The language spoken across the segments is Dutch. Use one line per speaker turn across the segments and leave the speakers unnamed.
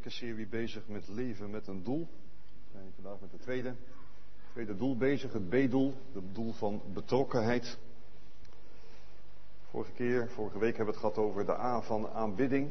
prekenserie bezig met leven met een doel. We zijn vandaag met het tweede doel bezig, het B-doel, het doel van betrokkenheid. Vorige week hebben we het gehad over de A van aanbidding.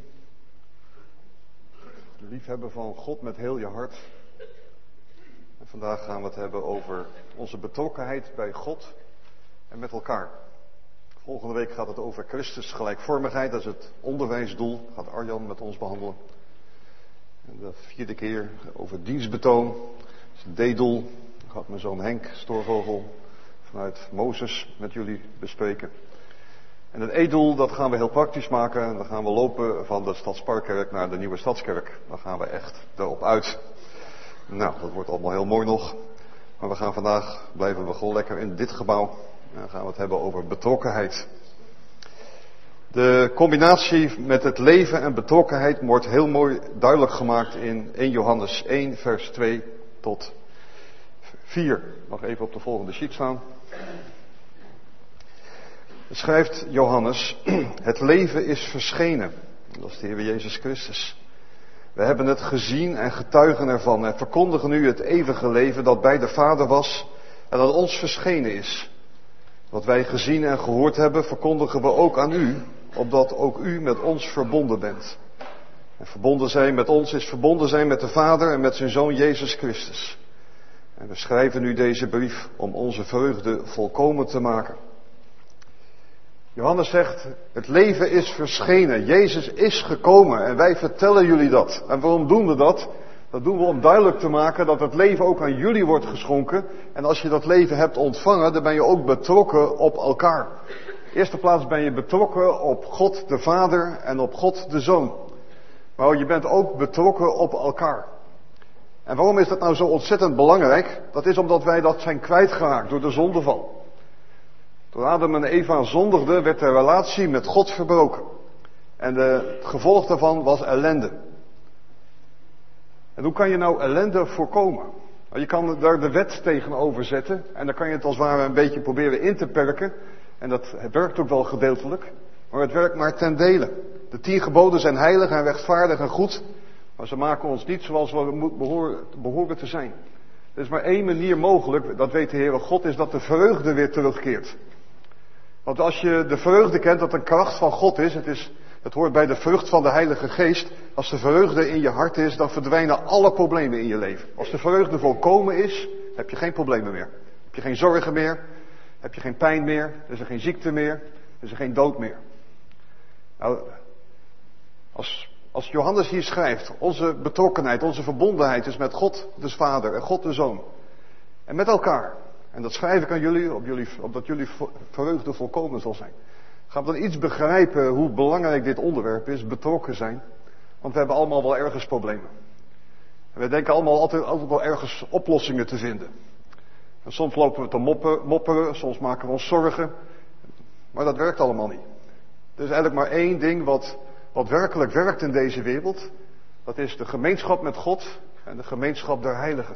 Liefhebben van God met heel je hart. En vandaag gaan we het hebben over onze betrokkenheid bij God en met elkaar. Volgende week gaat het over Christus gelijkvormigheid, dat is het onderwijsdoel. Gaat Arjan met ons behandelen. En de vierde keer over dienstbetoon, dat is het D-doel. Dan gaat mijn zoon Henk Stoorvogel vanuit Mozes met jullie bespreken. En het E-doel, dat gaan we heel praktisch maken. En dan gaan we lopen van de Stadsparkkerk naar de Nieuwe Stadskerk. Dan gaan we echt erop uit. Nou, dat wordt allemaal heel mooi nog. Maar we gaan vandaag, blijven we gewoon lekker in dit gebouw. En dan gaan we het hebben over betrokkenheid. De combinatie met het leven en betrokkenheid wordt heel mooi duidelijk gemaakt in 1 Johannes 1 vers 2 tot 4. Mag even op de volgende sheet staan. Schrijft Johannes, het leven is verschenen. Dat is de Heer Jezus Christus. We hebben het gezien en getuigen ervan en verkondigen nu het eeuwige leven dat bij de Vader was en dat ons verschenen is. Wat wij gezien en gehoord hebben, verkondigen we ook aan u, opdat ook u met ons verbonden bent. En verbonden zijn met ons is verbonden zijn met de Vader en met zijn Zoon Jezus Christus. En we schrijven nu deze brief om onze vreugde volkomen te maken. Johannes zegt, het leven is verschenen. Jezus is gekomen en wij vertellen jullie dat. En waarom doen we dat? Dat doen we om duidelijk te maken dat het leven ook aan jullie wordt geschonken. En als je dat leven hebt ontvangen, dan ben je ook betrokken op elkaar. In eerste plaats ben je betrokken op God de Vader en op God de Zoon. Maar je bent ook betrokken op elkaar. En waarom is dat nou zo ontzettend belangrijk? Dat is omdat wij dat zijn kwijtgeraakt door de zondeval. Toen Adam en Eva zondigden, werd de relatie met God verbroken. En het gevolg daarvan was ellende. En hoe kan je nou ellende voorkomen? Nou, je kan daar de wet tegenover zetten. En dan kan je het als het ware een beetje proberen in te perken. En dat werkt ook wel gedeeltelijk. Maar het werkt maar ten dele. De 10 geboden zijn heilig en rechtvaardig en goed. Maar ze maken ons niet zoals we behoren te zijn. Er is maar één manier mogelijk, dat weet de Heere God, is dat de vreugde weer terugkeert. Want als je de vreugde kent, dat een kracht van God is, het hoort bij de vrucht van de Heilige Geest. Als de vreugde in je hart is, dan verdwijnen alle problemen in je leven. Als de vreugde volkomen is, heb je geen problemen meer. Heb je geen zorgen meer, heb je geen pijn meer, is er geen ziekte meer, is er geen dood meer. Nou, als Johannes hier schrijft, onze betrokkenheid, onze verbondenheid is met God de Vader en God de Zoon. En met elkaar. En dat schrijf ik aan jullie, opdat jullie vreugde volkomen zal zijn. Gaan we dan iets begrijpen hoe belangrijk dit onderwerp is, betrokken zijn. Want we hebben allemaal wel ergens problemen. En we denken allemaal altijd wel ergens oplossingen te vinden. En soms lopen we te mopperen, soms maken we ons zorgen. Maar dat werkt allemaal niet. Er is eigenlijk maar één ding wat werkelijk werkt in deze wereld. Dat is de gemeenschap met God en de gemeenschap der heiligen.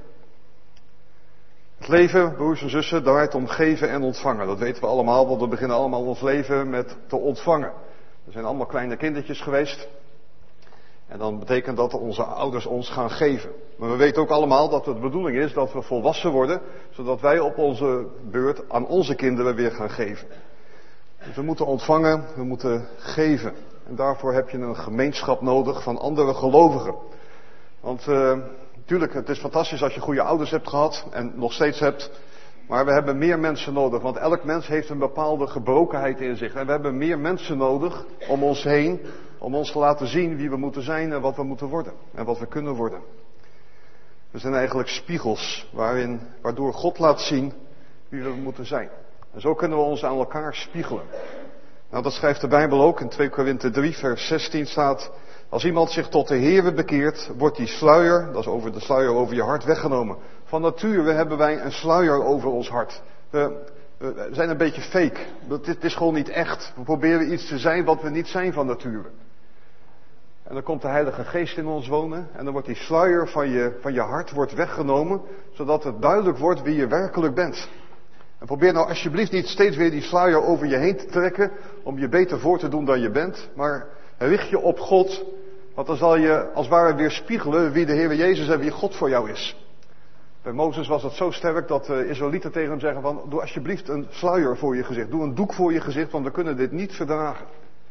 Het leven, broers en zussen, draait om geven en ontvangen. Dat weten we allemaal, want we beginnen allemaal ons leven met te ontvangen. We zijn allemaal kleine kindertjes geweest. En dan betekent dat onze ouders ons gaan geven. Maar we weten ook allemaal dat het de bedoeling is dat we volwassen worden, zodat wij op onze beurt aan onze kinderen weer gaan geven. Dus we moeten ontvangen, we moeten geven. En daarvoor heb je een gemeenschap nodig van andere gelovigen. Want natuurlijk, het is fantastisch als je goede ouders hebt gehad en nog steeds hebt. Maar we hebben meer mensen nodig, want elk mens heeft een bepaalde gebrokenheid in zich. En we hebben meer mensen nodig om ons heen, om ons te laten zien wie we moeten zijn en wat we moeten worden. En wat we kunnen worden. We zijn eigenlijk spiegels waardoor God laat zien wie we moeten zijn. En zo kunnen we ons aan elkaar spiegelen. Nou, dat schrijft de Bijbel ook. In 2 Korinthe 3 vers 16 staat: als iemand zich tot de Heere bekeert, wordt die sluier, dat is over de sluier over je hart, weggenomen. Van nature hebben wij een sluier over ons hart. We zijn een beetje fake. Het is gewoon niet echt. We proberen iets te zijn wat we niet zijn van nature. En dan komt de Heilige Geest in ons wonen. En dan wordt die sluier van je hart wordt weggenomen. Zodat het duidelijk wordt wie je werkelijk bent. En probeer nou alsjeblieft niet steeds weer die sluier over je heen te trekken. Om je beter voor te doen dan je bent. Maar richt je op God. Want dan zal je als het ware weerspiegelen wie de Heer Jezus en wie God voor jou is. Bij Mozes was het zo sterk dat de Israëlieten tegen hem zeggen van, doe alsjeblieft een sluier voor je gezicht. Doe een doek voor je gezicht, want we kunnen dit niet verdragen.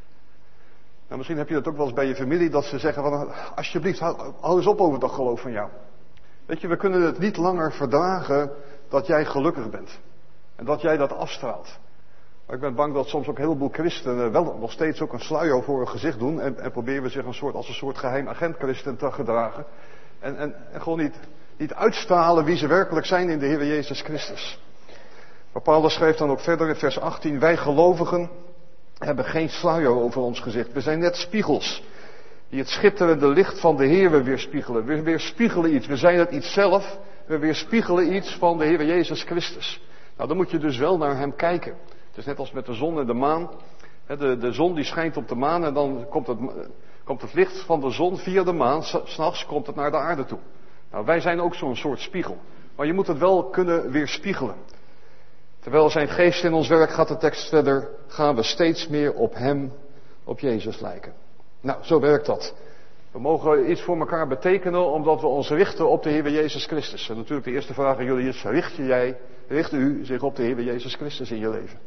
Nou, misschien heb je dat ook wel eens bij je familie, dat ze zeggen van, alsjeblieft, hou eens op over dat geloof van jou. Weet je, we kunnen het niet langer verdragen dat jij gelukkig bent. En dat jij dat afstraalt. Maar ik ben bang dat soms ook een heleboel christenen wel nog steeds ook een sluier voor hun gezicht doen. En proberen zich als een soort geheim agent christen te gedragen. En gewoon niet uitstralen wie ze werkelijk zijn in de Heer Jezus Christus. Maar Paulus schreef dan ook verder in vers 18. Wij gelovigen hebben geen sluier over ons gezicht. We zijn net spiegels. Die het schitterende licht van de Heer weerspiegelen. We weerspiegelen iets. We zijn het iets zelf. We weerspiegelen iets van de Heer Jezus Christus. Nou, dan moet je dus wel naar hem kijken. Het is net als met de zon en de maan. De zon die schijnt op de maan en dan komt het licht van de zon via de maan. 's Nachts komt het naar de aarde toe. Nou, wij zijn ook zo'n soort spiegel. Maar je moet het wel kunnen weerspiegelen. Terwijl zijn geest in ons werk, gaat de tekst verder, gaan we steeds meer op hem, op Jezus lijken. Nou, zo werkt dat. We mogen iets voor elkaar betekenen omdat we ons richten op de Heer Jezus Christus. En natuurlijk de eerste vraag aan jullie is, richt u zich op de Heer Jezus Christus in je leven?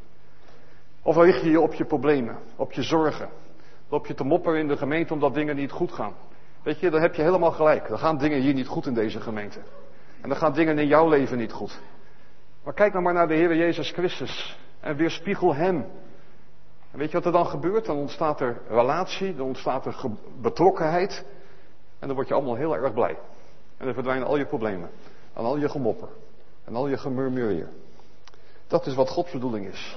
Of richt je je op je problemen, op je zorgen? Loop je te mopperen in de gemeente omdat dingen niet goed gaan? Weet je, dan heb je helemaal gelijk. Dan gaan dingen hier niet goed in deze gemeente. En dan gaan dingen in jouw leven niet goed. Maar kijk nou maar naar de Heer Jezus Christus. En weerspiegel hem. En weet je wat er dan gebeurt? Dan ontstaat er relatie, dan ontstaat er betrokkenheid. En dan word je allemaal heel erg blij. En dan verdwijnen al je problemen. En al je gemopper. En al je gemurmureer. Dat is wat Gods bedoeling is.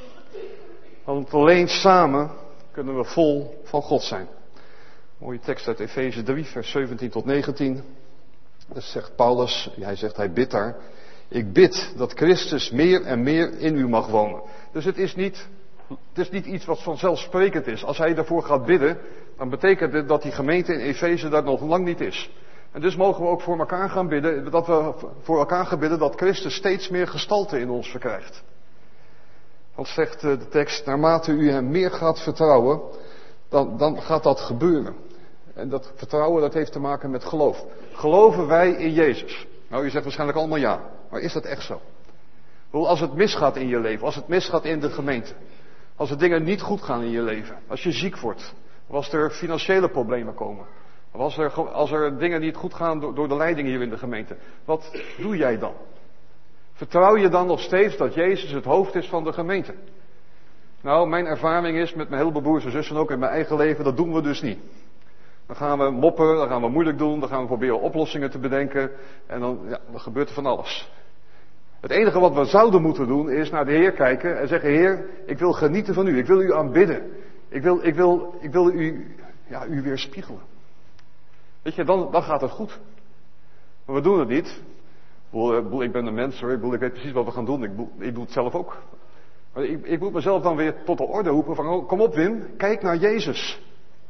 Want alleen samen kunnen we vol van God zijn. Mooie tekst uit Efeze 3, vers 17 tot 19. Dat zegt Paulus, hij bidt daar. Ik bid dat Christus meer en meer in u mag wonen. Dus het is niet iets wat vanzelfsprekend is. Als hij daarvoor gaat bidden, dan betekent het dat die gemeente in Efeze daar nog lang niet is. En dus mogen we ook voor elkaar gaan bidden, dat Christus steeds meer gestalte in ons verkrijgt. Want zegt de tekst, naarmate u hem meer gaat vertrouwen, dan gaat dat gebeuren. En dat vertrouwen, dat heeft te maken met geloof. Geloven wij in Jezus? Nou, je zegt waarschijnlijk allemaal ja. Maar is dat echt zo? Als het misgaat in je leven, als het misgaat in de gemeente, als er dingen niet goed gaan in je leven, als je ziek wordt, of als er financiële problemen komen, of als er dingen niet goed gaan door de leiding hier in de gemeente, wat doe jij dan? Vertrouw je dan nog steeds dat Jezus het hoofd is van de gemeente? Nou, mijn ervaring is met mijn heleboel broers en zussen, ook in mijn eigen leven, dat doen we dus niet. Dan gaan we mopperen, dan gaan we moeilijk doen, dan gaan we proberen oplossingen te bedenken en dan gebeurt er van alles. Het enige wat we zouden moeten doen is naar de Heer kijken en zeggen, Heer, ik wil genieten van u, ik wil u aanbidden. Ik wil u weerspiegelen. Weet je, dan gaat het goed. Maar we doen het niet. Ik ben een mens hoor, ik weet precies wat we gaan doen, ik doe het zelf ook. Maar ik moet mezelf dan weer tot de orde roepen van, kom op Wim, kijk naar Jezus.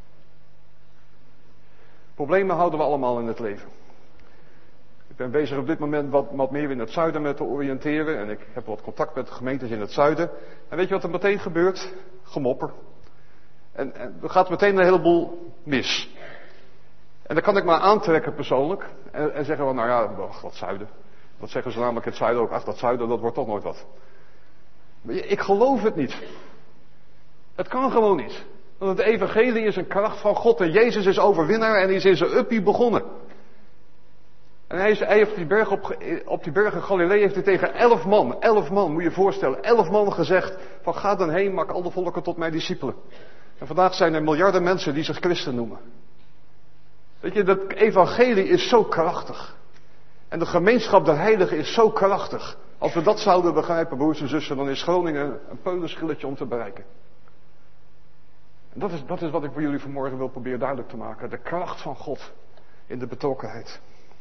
Problemen houden we allemaal in het leven. Ik ben bezig op dit moment wat meer in het zuiden met te oriënteren. En ik heb wat contact met de gemeentes in het zuiden. En weet je wat er meteen gebeurt? Gemopper. En er gaat meteen een heleboel mis. En dan kan ik maar aantrekken persoonlijk. En zeggen van, nou ja, dat zuiden. Dat zeggen ze namelijk in het zuiden ook. Ach, dat zuiden, dat wordt toch nooit wat. Maar ik geloof het niet. Het kan gewoon niet. Want het evangelie is een kracht van God. En Jezus is overwinnaar en is in zijn uppie begonnen. En hij heeft op die berg in Galilea heeft hij tegen 11 man, moet je je voorstellen, 11 man gezegd van ga dan heen, maak alle volken tot mijn discipelen. En vandaag zijn er miljarden mensen die zich christen noemen. Weet je, dat evangelie is zo krachtig. En de gemeenschap der heiligen is zo krachtig. Als we dat zouden begrijpen, broers en zussen, dan is Groningen een peulenschilletje om te bereiken. En dat is wat ik voor jullie vanmorgen wil proberen duidelijk te maken. De kracht van God in de betrokkenheid.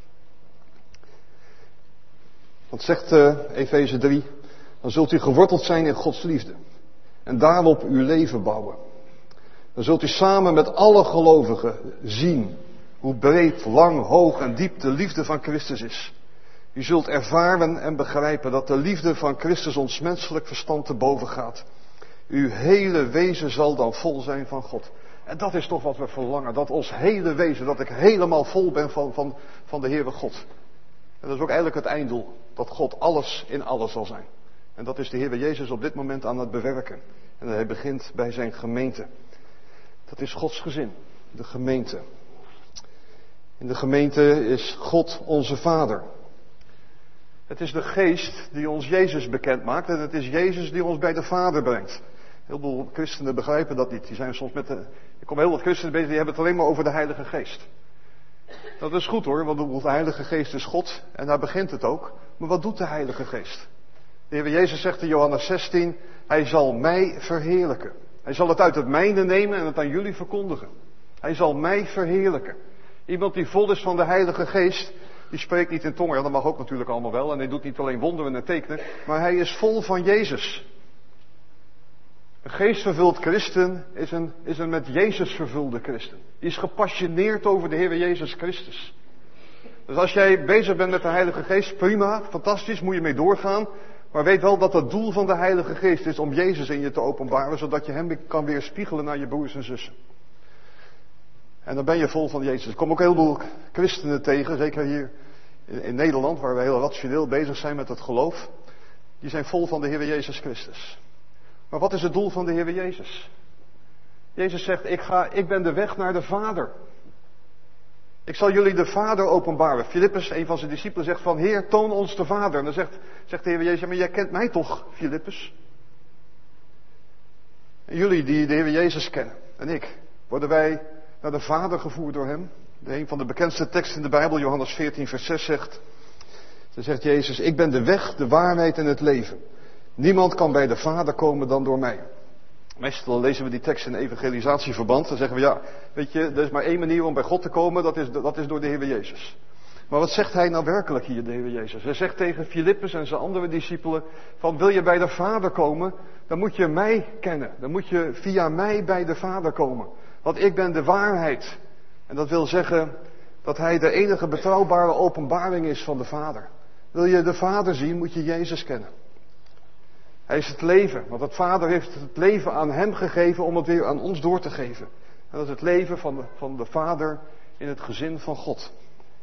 Want zegt Efeze 3, dan zult u geworteld zijn in Gods liefde. En daarop uw leven bouwen. Dan zult u samen met alle gelovigen zien hoe breed, lang, hoog en diep de liefde van Christus is. U zult ervaren en begrijpen dat de liefde van Christus ons menselijk verstand te boven gaat. Uw hele wezen zal dan vol zijn van God. En dat is toch wat we verlangen. Dat ons hele wezen, dat ik helemaal vol ben van de Heere God. En dat is ook eigenlijk het einddoel. Dat God alles in alles zal zijn. En dat is de Heer Jezus op dit moment aan het bewerken. En hij begint bij zijn gemeente. Dat is Gods gezin, de gemeente. In de gemeente is God onze Vader. Het is de Geest die ons Jezus bekend maakt en het is Jezus die ons bij de Vader brengt. Heel veel christenen begrijpen dat niet. Die zijn soms ik kom heel wat christenen bezig, die hebben het alleen maar over de Heilige Geest. Dat is goed hoor, want de Heilige Geest is God en daar begint het ook. Maar wat doet de Heilige Geest? De Heer Jezus zegt in Johannes 16, hij zal mij verheerlijken. Hij zal het uit het mijne nemen en het aan jullie verkondigen. Hij zal mij verheerlijken. Iemand die vol is van de Heilige Geest, die spreekt niet in tongen. Ja, dat mag ook natuurlijk allemaal wel. En hij doet niet alleen wonderen en tekenen, maar hij is vol van Jezus. Een geestvervuld christen is een met Jezus vervulde christen. Die is gepassioneerd over de Heer Jezus Christus. Dus als jij bezig bent met de Heilige Geest, prima, fantastisch, moet je mee doorgaan. Maar weet wel dat het doel van de Heilige Geest is om Jezus in je te openbaren, zodat je hem kan weerspiegelen naar je broers en zussen. En dan ben je vol van Jezus. Ik kom ook heel veel christenen tegen, zeker hier in Nederland, waar we heel rationeel bezig zijn met het geloof. Die zijn vol van de Heer Jezus Christus. Maar wat is het doel van de Heer Jezus? Jezus zegt, ik ben de weg naar de Vader. Ik zal jullie de Vader openbaren. Filippus, een van zijn discipelen, zegt van, Heer, toon ons de Vader. En dan zegt de Heer Jezus, maar jij kent mij toch, Filippus? En jullie die de Heer Jezus kennen, en ik, worden wij naar de Vader gevoerd door hem? Een van de bekendste teksten in de Bijbel, Johannes 14, vers 6 zegt, dan zegt Jezus, ik ben de weg, de waarheid en het leven. Niemand kan bij de Vader komen dan door mij. Meestal lezen we die tekst in evangelisatieverband. Dan zeggen we, ja, weet je, er is maar één manier om bij God te komen, dat is door de Heer Jezus. Maar wat zegt hij nou werkelijk hier, de Heer Jezus? Hij zegt tegen Filippus en zijn andere discipelen, van wil je bij de Vader komen, dan moet je mij kennen. Dan moet je via mij bij de Vader komen. Want ik ben de waarheid. En dat wil zeggen dat hij de enige betrouwbare openbaring is van de Vader. Wil je de Vader zien, moet je Jezus kennen. Hij is het leven, want het Vader heeft het leven aan hem gegeven om het weer aan ons door te geven. En dat is het leven van de Vader in het gezin van God.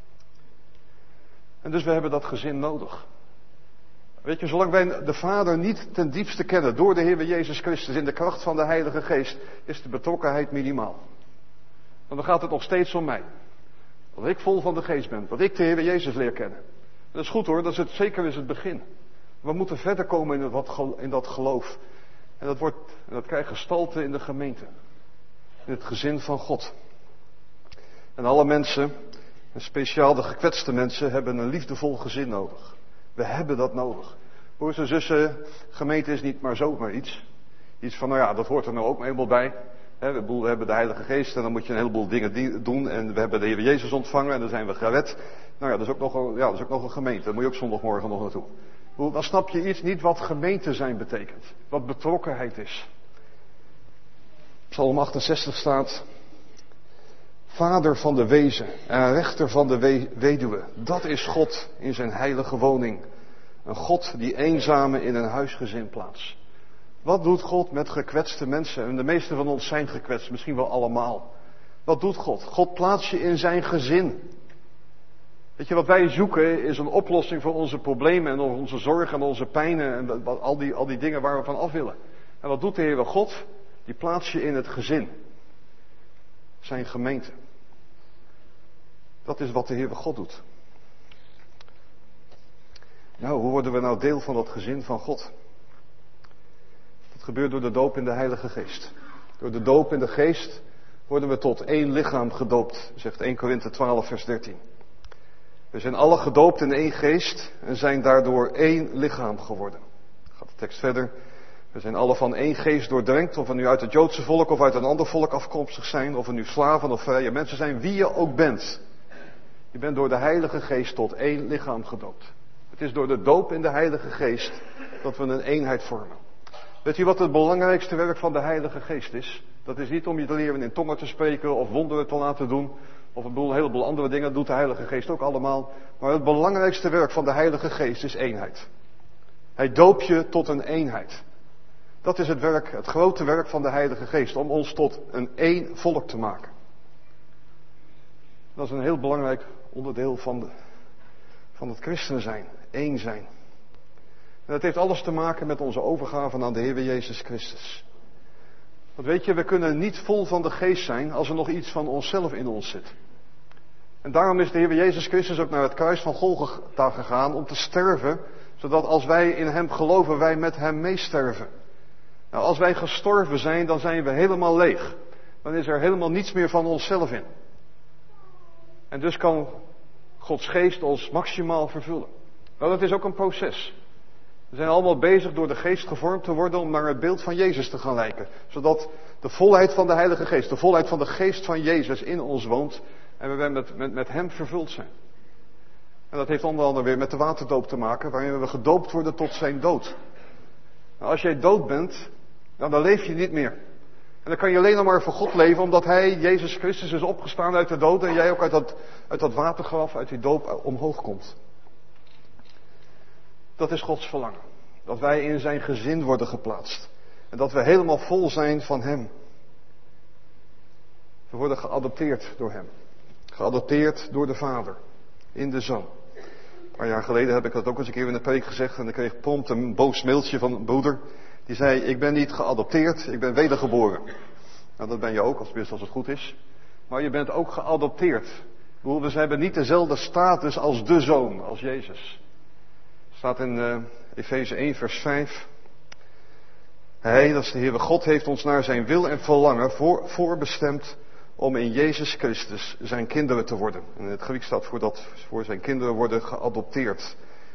En dus we hebben dat gezin nodig. Weet je, zolang wij de Vader niet ten diepste kennen door de Heer Jezus Christus in de kracht van de Heilige Geest, is de betrokkenheid minimaal. Want dan gaat het nog steeds om mij. Dat ik vol van de Geest ben, dat ik de Heer Jezus leer kennen. Dat is goed hoor, zeker is het begin. We moeten verder komen in dat geloof. En dat krijgt gestalte in de gemeente. In het gezin van God. En alle mensen, en speciaal de gekwetste mensen, hebben een liefdevol gezin nodig. We hebben dat nodig. Broers en zussen, gemeente is niet maar zomaar iets. Iets van, nou ja, dat hoort er nou ook eenmaal bij. We hebben de Heilige Geest en dan moet je een heleboel dingen doen. En we hebben de Heer Jezus ontvangen en dan zijn we gered. Nou ja, dat is ook nog een gemeente. Daar moet je ook zondagmorgen nog naartoe. Dan snap je iets niet wat gemeente zijn betekent. Wat betrokkenheid is. Psalm 68 staat, Vader van de wezen en rechter van de weduwe. Dat is God in zijn heilige woning. Een God die eenzamen in een huisgezin plaatst. Wat doet God met gekwetste mensen? En de meeste van ons zijn gekwetst, misschien wel allemaal. Wat doet God? God plaatst je in zijn gezin. Weet je, wat wij zoeken is een oplossing voor onze problemen en onze zorgen en onze pijnen en al die dingen waar we van af willen. En wat doet de Heere God? Die plaatst je in het gezin. Zijn gemeente. Dat is wat de Heere God doet. Nou, hoe worden we nou deel van dat gezin van God? Dat gebeurt door de doop in de Heilige Geest. Door de doop in de Geest worden we tot één lichaam gedoopt, zegt 1 Korinthe 12 vers 13. We zijn alle gedoopt in één geest en zijn daardoor één lichaam geworden. Gaat de tekst verder. We zijn alle van één geest doordrenkt, of we nu uit het Joodse volk of uit een ander volk afkomstig zijn, of we nu slaven of vrije mensen zijn, wie je ook bent. Je bent door de Heilige Geest tot één lichaam gedoopt. Het is door de doop in de Heilige Geest dat we een eenheid vormen. Weet u wat het belangrijkste werk van de Heilige Geest is? Dat is niet om je te leren in tongen te spreken of wonderen te laten doen. Of een heleboel andere dingen, doet de Heilige Geest ook allemaal. Maar het belangrijkste werk van de Heilige Geest is eenheid. Hij doopt je tot een eenheid. Dat is het werk, het grote werk van de Heilige Geest, om ons tot een één volk te maken. Dat is een heel belangrijk onderdeel van het christen zijn, één zijn. En dat heeft alles te maken met onze overgave aan de Heer Jezus Christus. Want weet je, we kunnen niet vol van de Geest zijn als er nog iets van onszelf in ons zit. En daarom is de Heer Jezus Christus ook naar het kruis van Golgotha gegaan om te sterven, zodat als wij in Hem geloven, wij met Hem meesterven. Nou, als wij gestorven zijn, dan zijn we helemaal leeg. Dan is er helemaal niets meer van onszelf in. En dus kan Gods Geest ons maximaal vervullen. Nou, dat is ook een proces. We zijn allemaal bezig door de Geest gevormd te worden om naar het beeld van Jezus te gaan lijken. Zodat de volheid van de Heilige Geest, de volheid van de Geest van Jezus in ons woont en we met Hem vervuld zijn. En dat heeft onder andere weer met de waterdoop te maken, waarin we gedoopt worden tot zijn dood. Nou, als jij dood bent, dan leef je niet meer. En dan kan je alleen nog maar voor God leven, omdat Hij, Jezus Christus, is opgestaan uit de dood en jij ook uit dat watergraf, uit die doop omhoog komt. Dat is Gods verlangen. Dat wij in zijn gezin worden geplaatst. En dat we helemaal vol zijn van Hem. We worden geadopteerd door Hem. Geadopteerd door de Vader. In de Zoon. Een paar jaar geleden heb ik dat ook eens een keer in de preek gezegd. En ik kreeg prompt een boos mailtje van een broeder. Die zei, ik ben niet geadopteerd, ik ben wedergeboren. Nou, dat ben je ook, als het goed is. Maar je bent ook geadopteerd. We hebben niet dezelfde status als de Zoon, als Jezus. Staat in Efeze 1 vers 5. Hij, dat is de Heere God, heeft ons naar zijn wil en verlangen voorbestemd om in Jezus Christus zijn kinderen te worden. En in het Grieks staat voor zijn kinderen worden geadopteerd.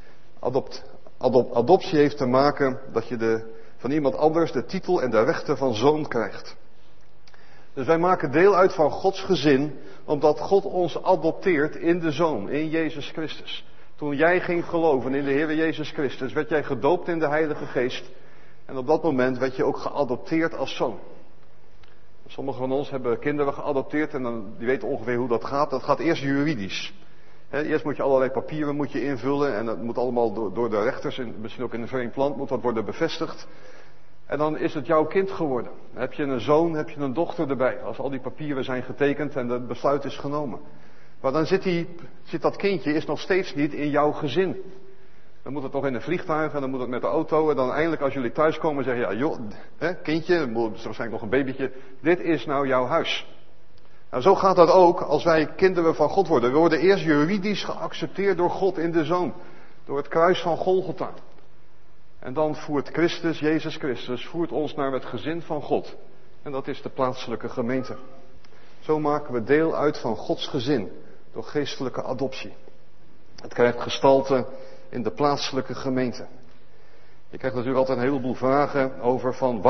Adoptie heeft te maken dat je van iemand anders de titel en de rechten van zoon krijgt. Dus wij maken deel uit van Gods gezin, omdat God ons adopteert in de Zoon, in Jezus Christus. Toen jij ging geloven in de Heer Jezus Christus, werd jij gedoopt in de Heilige Geest. En op dat moment werd je ook geadopteerd als zoon. Sommigen van ons hebben kinderen geadopteerd en die weten ongeveer hoe dat gaat. Dat gaat eerst juridisch. Eerst moet je allerlei papieren invullen en dat moet allemaal door de rechters, misschien ook in een vreemd land, moet dat worden bevestigd. En dan is het jouw kind geworden. Dan heb je een zoon, heb je een dochter erbij. Als al die papieren zijn getekend en het besluit is genomen. Maar dan zit dat kindje is nog steeds niet in jouw gezin. Dan moet het nog in een vliegtuig en dan moet het met de auto. En dan eindelijk als jullie thuiskomen zeggen, ja joh, kindje, waarschijnlijk nog een babytje. Dit is nou jouw huis. Nou, zo gaat dat ook als wij kinderen van God worden. We worden eerst juridisch geaccepteerd door God in de Zoon. Door het kruis van Golgotha. En dan voert Christus, Jezus Christus, voert ons naar het gezin van God. En dat is de plaatselijke gemeente. Zo maken we deel uit van Gods gezin. Door geestelijke adoptie. Het krijgt gestalte in de plaatselijke gemeente. Je krijgt natuurlijk altijd een heleboel vragen over van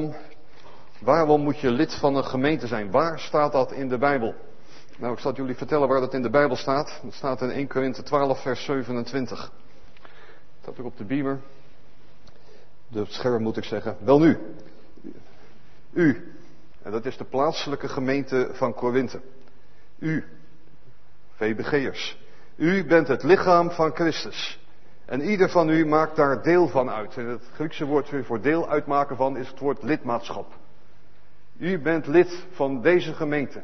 waarom moet je lid van een gemeente zijn? Waar staat dat in de Bijbel? Nou, ik zal jullie vertellen waar dat in de Bijbel staat. Dat staat in 1 Korinthe 12 vers 27. Dat heb ik op de beamer. Het scherm moet ik zeggen. Wel nu. U. En dat is de plaatselijke gemeente van Korinthe. U. VBG'ers. U bent het lichaam van Christus. En ieder van u maakt daar deel van uit. En het Griekse woord voor deel uitmaken van is het woord lidmaatschap. U bent lid van deze gemeente.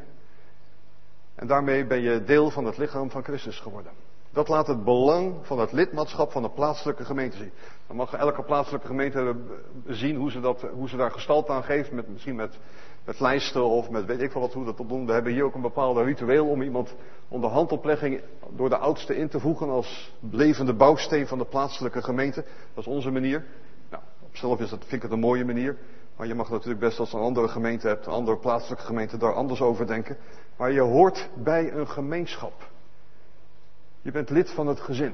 En daarmee ben je deel van het lichaam van Christus geworden. Dat laat het belang van het lidmaatschap van de plaatselijke gemeente zien. Dan mag elke plaatselijke gemeente zien hoe ze daar gestalte aan geeft. Misschien met lijsten of met weet ik veel wat hoe dat doen. We hebben hier ook een bepaalde ritueel om iemand onder handoplegging door de oudste in te voegen als levende bouwsteen van de plaatselijke gemeente. Dat is onze manier. Nou, op zelf vind ik het een mooie manier. Maar je mag natuurlijk best als je een andere gemeente hebt, een andere plaatselijke gemeente, daar anders over denken. Maar je hoort bij een gemeenschap. Je bent lid van het gezin.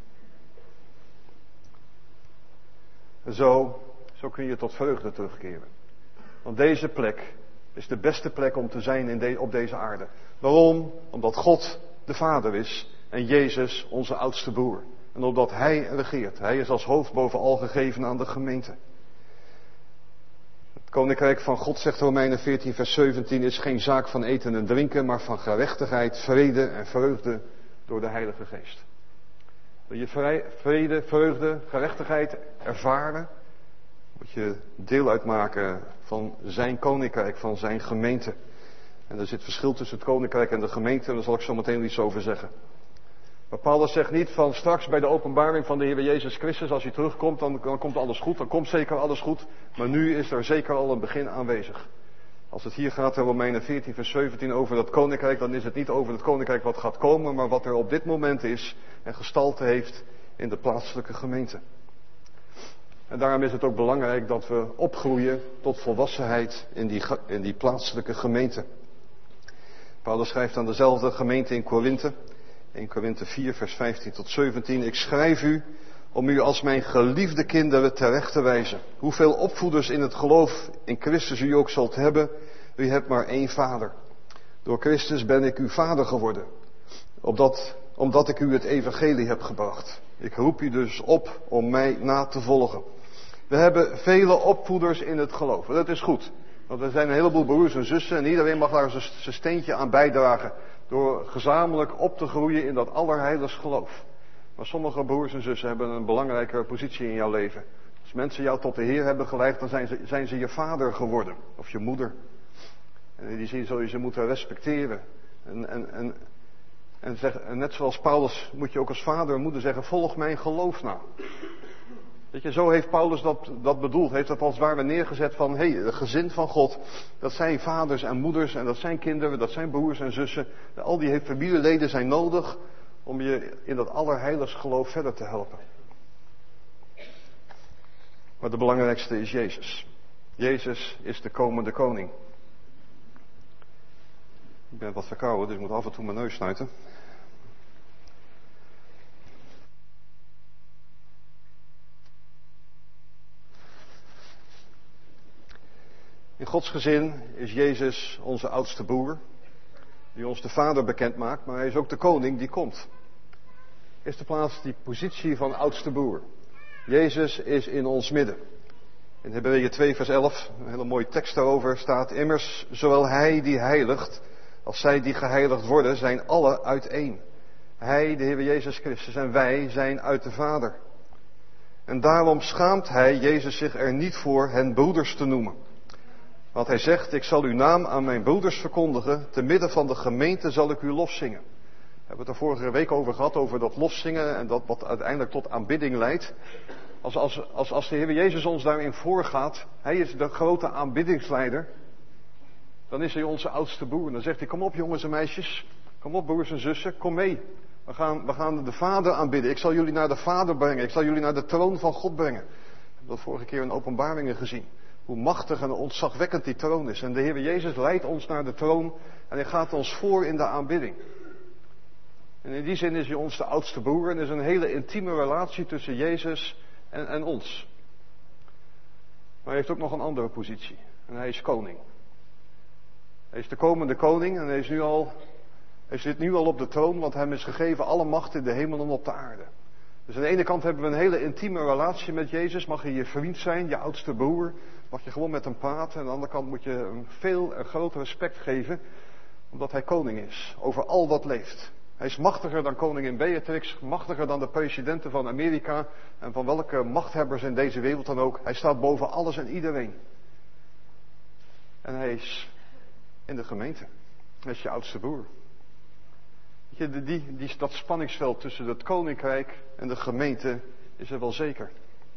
Zo kun je tot vreugde terugkeren. Want deze plek is de beste plek om te zijn op deze aarde. Waarom? Omdat God de Vader is en Jezus onze oudste broer. En omdat Hij regeert. Hij is als hoofd boven al gegeven aan de gemeente. Het koninkrijk van God, zegt Romeinen 14 vers 17, is geen zaak van eten en drinken, maar van gerechtigheid, vrede en vreugde door de Heilige Geest. Wil je vrede, vreugde, gerechtigheid ervaren? Moet je deel uitmaken van zijn koninkrijk, van zijn gemeente. En er zit verschil tussen het koninkrijk en de gemeente, en daar zal ik zo meteen iets over zeggen. Maar Paulus zegt niet van straks bij de openbaring van de Heer Jezus Christus, als hij terugkomt, dan komt alles goed, dan komt zeker alles goed. Maar nu is er zeker al een begin aanwezig. Als het hier gaat in Romeinen 14 vers 17 over dat koninkrijk, dan is het niet over het koninkrijk wat gaat komen, maar wat er op dit moment is en gestalte heeft in de plaatselijke gemeente. En daarom is het ook belangrijk dat we opgroeien tot volwassenheid in die plaatselijke gemeente. Paulus schrijft aan dezelfde gemeente in Korinthe, 1 Korinthe 4 vers 15 tot 17. Ik schrijf u om u als mijn geliefde kinderen terecht te wijzen. Hoeveel opvoeders in het geloof in Christus u ook zult hebben, u hebt maar één vader. Door Christus ben ik uw vader geworden, omdat ik u het evangelie heb gebracht. Ik roep u dus op om mij na te volgen. We hebben vele opvoeders in het geloof. Dat is goed. Want er zijn een heleboel broers en zussen en iedereen mag daar zijn steentje aan bijdragen. Door gezamenlijk op te groeien in dat allerheiligst geloof. Maar sommige broers en zussen hebben een belangrijke positie in jouw leven. Als mensen jou tot de Heer hebben geleid, dan zijn ze je vader geworden. Of je moeder. En in die zin zul je ze moeten respecteren. En net zoals Paulus moet je ook als vader en moeder zeggen, volg mijn geloof na. Weet je, zo heeft Paulus dat bedoeld. Heeft dat als het ware neergezet van, het gezin van God. Dat zijn vaders en moeders en dat zijn kinderen, dat zijn broers en zussen. Al die familieleden zijn nodig om je in dat allerheiligst geloof verder te helpen. Maar de belangrijkste is Jezus. Jezus is de komende koning. Ik ben wat verkouden, dus ik moet af en toe mijn neus snuiten. In Gods gezin is Jezus onze oudste broer, die ons de Vader bekend maakt, maar hij is ook de koning die komt. Eerste plaats die positie van oudste broer. Jezus is in ons midden. In Hebreeën 2 vers 11, een hele mooie tekst daarover, staat immers, zowel hij die heiligt, als zij die geheiligd worden, zijn alle uiteen. Hij, de Heer Jezus Christus, en wij zijn uit de Vader. En daarom schaamt hij, Jezus, zich er niet voor hen broeders te noemen. Want hij zegt, ik zal uw naam aan mijn broeders verkondigen, te midden van de gemeente zal ik u lofzingen. We hebben het er vorige week over gehad, over dat lofzingen en dat wat uiteindelijk tot aanbidding leidt. Als de Heer Jezus ons daarin voorgaat, hij is de grote aanbiddingsleider, dan is hij onze oudste broer. Dan zegt hij, kom op jongens en meisjes, kom op broers en zussen, kom mee. We gaan de Vader aanbidden. Ik zal jullie naar de Vader brengen, ik zal jullie naar de troon van God brengen. We hebben dat vorige keer in Openbaringen gezien. Hoe machtig en ontzagwekkend die troon is. En de Heer Jezus leidt ons naar de troon en hij gaat ons voor in de aanbidding. En in die zin is hij ons de oudste broer en er is een hele intieme relatie tussen Jezus en ons. Maar hij heeft ook nog een andere positie. En hij is koning. Hij is de komende koning en hij zit nu al op de troon, want hem is gegeven alle macht in de hemel en op de aarde. Dus aan de ene kant hebben we een hele intieme relatie met Jezus. Mag hij je vriend zijn, je oudste broer. Mag je gewoon met hem praten. En aan de andere kant moet je hem veel en groot respect geven. Omdat hij koning is. Over al wat leeft. Hij is machtiger dan koningin Beatrix. Machtiger dan de presidenten van Amerika. En van welke machthebbers in deze wereld dan ook. Hij staat boven alles en iedereen. En hij is in de gemeente. Hij is je oudste broer. Dat spanningsveld tussen het koninkrijk en de gemeente is er wel zeker.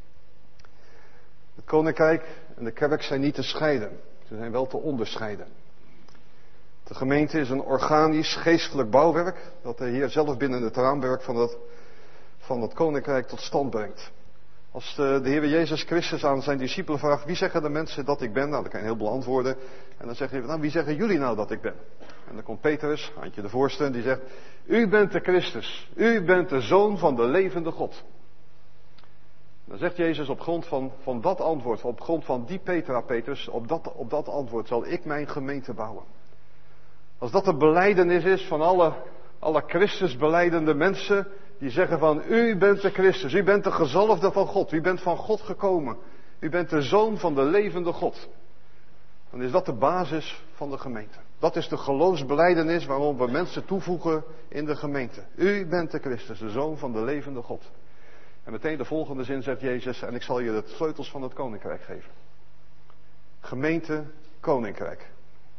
Het koninkrijk en de kerk zijn niet te scheiden. Ze zijn wel te onderscheiden. De gemeente is een organisch, geestelijk bouwwerk dat de Heer zelf binnen het raamwerk van het koninkrijk tot stand brengt. Als de Heer Jezus Christus aan zijn discipelen vraagt, wie zeggen de mensen dat ik ben? Nou, dan kan je een heleboel antwoorden. En dan zegt hij, nou, wie zeggen jullie nou dat ik ben? En dan komt Petrus, handje de voorste, en die zegt, u bent de Christus. U bent de Zoon van de levende God. Dan zegt Jezus op grond van dat antwoord, op grond van die Petrus, op dat antwoord zal ik mijn gemeente bouwen. Als dat de belijdenis is van alle Christus belijdende mensen, die zeggen van, u bent de Christus, u bent de gezalfde van God, u bent van God gekomen, u bent de Zoon van de levende God. Dan is dat de basis van de gemeente. Dat is de geloofsbelijdenis waarom we mensen toevoegen in de gemeente. U bent de Christus, de Zoon van de levende God. En meteen de volgende zin zegt Jezus, en ik zal je de sleutels van het koninkrijk geven. Gemeente, koninkrijk.